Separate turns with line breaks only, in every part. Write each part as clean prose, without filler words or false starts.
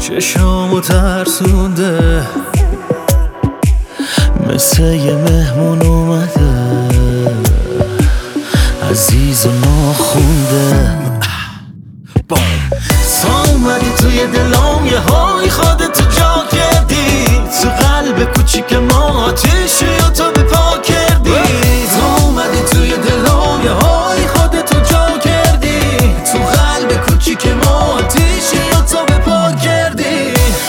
چشامو ترسونده، مثل یه مهمون اومده، عزیز و ناخونده. سا اومدی توی دلام، یه های خودتو جا کردی، تو قلب کوچیک ما آتیشی و تو به پا کردی. سا اومدی توی دلام، یه های خودتو جا کردی، تو قلب کوچیک ما آتیشی و تو به پا کردی.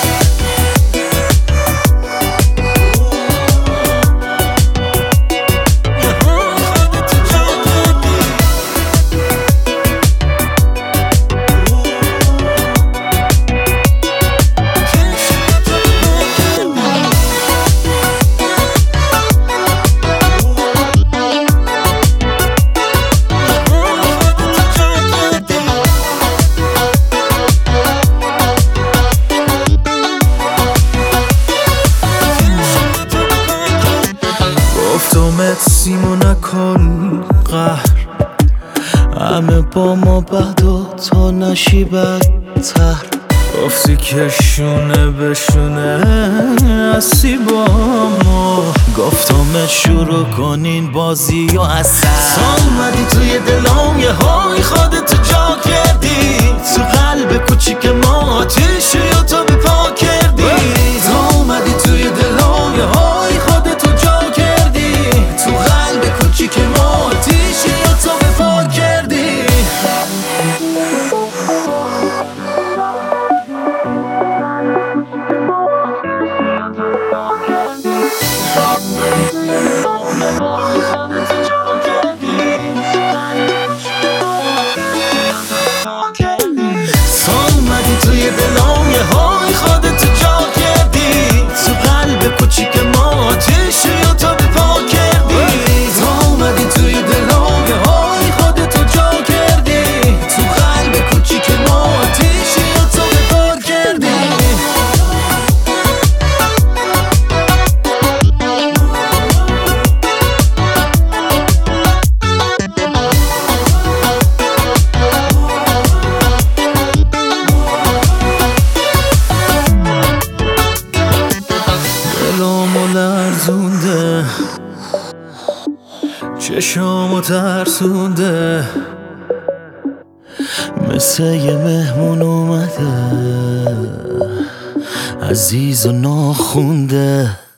گفتمت سیمو نکن قهر، همه با ما بد و تو نشی بدتر. گفتی که شونه به شونه هستی با ما، گفتمت شروع کنین بازی و اثر. سا اومدی توی دلام، یه های خودتو جا کردی، تو قلب کوچیک ما آتیشی و تو به پا کردی. سا اومدی توی دلام، یه های خودتو جا کردی، تو قلب کوچیک ما آتیشی و تو به پا کردی. سا اومدی توی دلام، یه های خودتو جا کردی، تو قلب کوچیک ما آتیشی و تو به پا کردی. سا اومدی توی دلام، یه های خودتو جا کردی، تو قلب کوچیک ما آتیشی و تو به پا کردی. دلامو لرزونده، چشامو ترسونده، مثل یه مهمون اومده، عزیز و ناخونده.